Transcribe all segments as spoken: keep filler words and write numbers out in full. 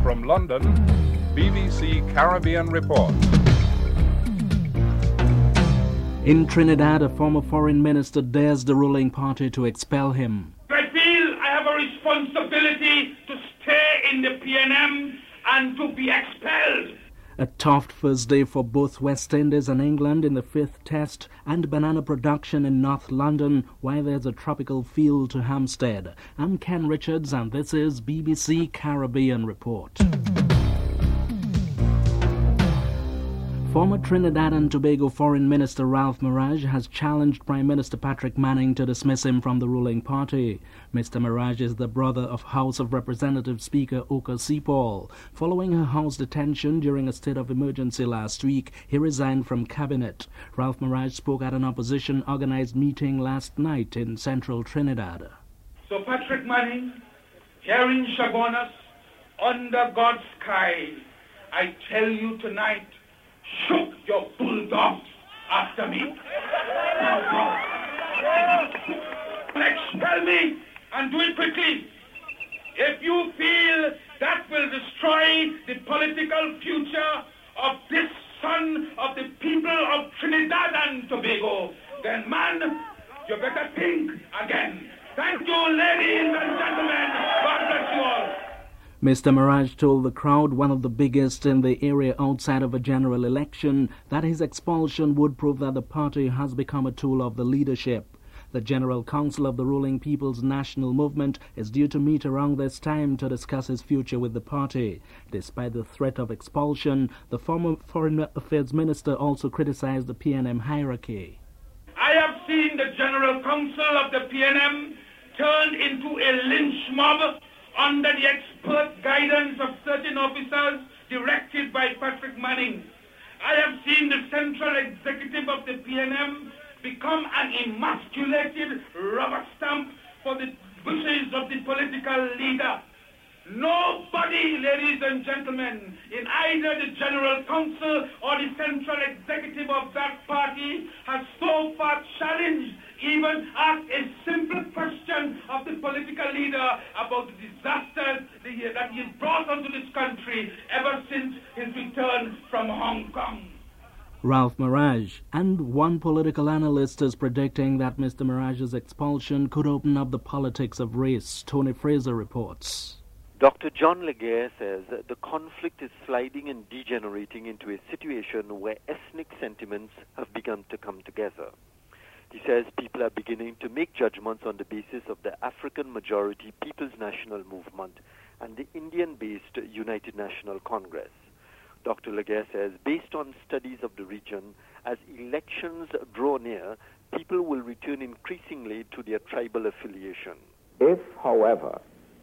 From London, B B C Caribbean Report. In Trinidad, a former foreign minister dares the ruling party to expel him. I feel I have a responsibility to stay in the P N M and to be expelled. A tough first day for both West Indies and England in the fifth test and banana production in North London, while there's a tropical feel to Hampstead. I'm Ken Richards and this is B B C Caribbean Report. Former Trinidad and Tobago Foreign Minister Ralph Marage has challenged Prime Minister Patrick Manning to dismiss him from the ruling party. Mister Marage is the brother of House of Representatives Speaker Oka Sepal. Following her house detention during a state of emergency last week, he resigned from cabinet. Ralph Marage spoke at an opposition-organized meeting last night in central Trinidad. So Patrick Manning, here in Chaguanas, under God's sky, I tell you tonight, shook your bulldogs after me. Expel me and do it quickly. If you feel that will destroy the political future of this son of the people of Trinidad and Tobago, then man, you better think again. Thank you, ladies and gentlemen. God bless you all. Mister Marage told the crowd, one of the biggest in the area outside of a general election, that his expulsion would prove that the party has become a tool of the leadership. The General Council of the ruling People's National Movement is due to meet around this time to discuss his future with the party. Despite the threat of expulsion, the former Foreign Affairs Minister also criticized the P N M hierarchy. I have seen the General Council of the P N M turned into a lynch mob under the expert guidance of certain officers directed by Patrick Manning. I have seen the central executive of the P N M become an emasculated rubber stamp for the wishes of the political leader. Nobody, ladies and gentlemen, in either the General Council or the central executive of that party has so far challenged, even asked a simple question of the political leader about the disasters that he has brought onto this country ever since his return from Hong Kong. Ralph Marage, and one political analyst is predicting that Mister Marage's expulsion could open up the politics of race. Tony Fraser reports. Doctor John Laguerre says that the conflict is sliding and degenerating into a situation where ethnic sentiments have begun to come together. He says people are beginning to make judgments on the basis of the African majority People's National Movement and the Indian-based United National Congress. Doctor Laguerre says, based on studies of the region, as elections draw near, people will return increasingly to their tribal affiliation. If, however,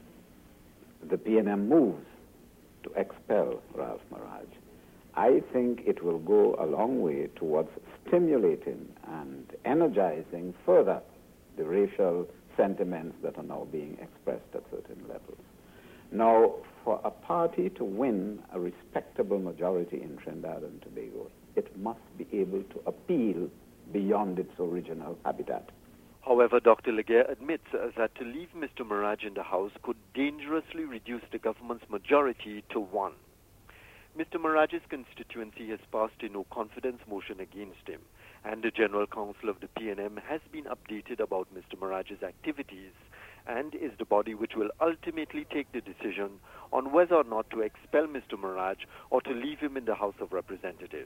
the P N M moves to expel Ralph Marage, I think it will go a long way towards stimulating and energizing further the racial sentiments that are now being expressed at certain levels. Now, for a party to win a respectable majority in Trinidad and Tobago, it must be able to appeal beyond its original habitat. However, Doctor Laguerre admits uh, that to leave Mister Marage in the House could dangerously reduce the government's majority to one. Mister Marage's constituency has passed a no-confidence motion against him, and the General Council of the P N M has been updated about Mister Marage's activities and is the body which will ultimately take the decision on whether or not to expel Mister Marage or to leave him in the House of Representatives.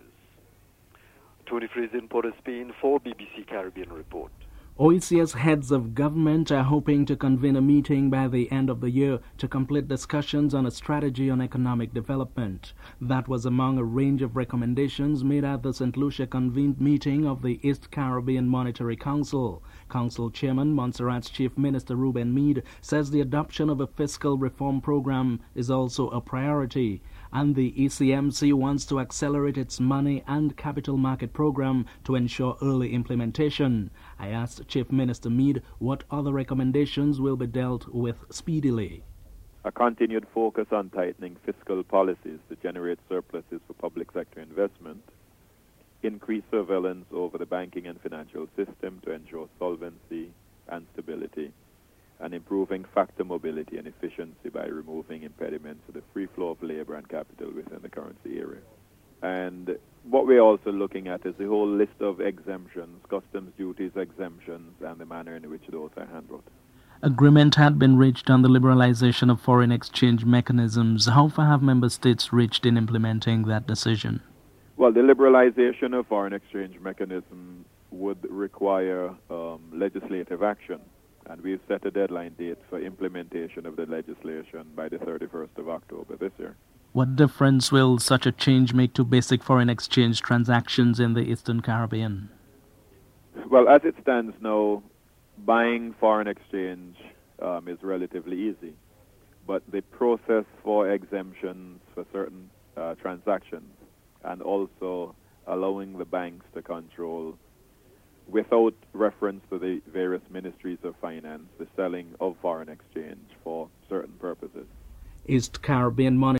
Tony Fraser in Port of Spain for B B C Caribbean Report. O E C S heads of government are hoping to convene a meeting by the end of the year to complete discussions on a strategy on economic development. That was among a range of recommendations made at the Saint Lucia convened meeting of the East Caribbean Monetary Council. Council Chairman Montserrat's Chief Minister Ruben Meade says the adoption of a fiscal reform program is also a priority, and the E C M C wants to accelerate its money and capital market program to ensure early implementation. I asked Chief Minister Meade what other recommendations will be dealt with speedily. A continued focus on tightening fiscal policies to generate surpluses for public sector investment, increased surveillance over the banking and financial system to ensure solvency and stability, and improving factor mobility and efficiency by removing impediments to the free flow of labor foreign capital within the currency area. And what we're also looking at is the whole list of exemptions, customs duties exemptions, and the manner in which those are handled. Agreement had been reached on the liberalization of foreign exchange mechanisms. How far have member states reached in implementing that decision? Well, the liberalization of foreign exchange mechanism would require um, legislative action, and we've set a deadline date for implementation of the legislation by the thirty-first of October this year. What difference will such a change make to basic foreign exchange transactions in the Eastern Caribbean? Well, as it stands now, buying foreign exchange um, is relatively easy, but the process for exemptions for certain uh, transactions and also allowing the banks to control, without reference to the various ministries of finance, the selling of foreign exchange for certain purposes. East Caribbean money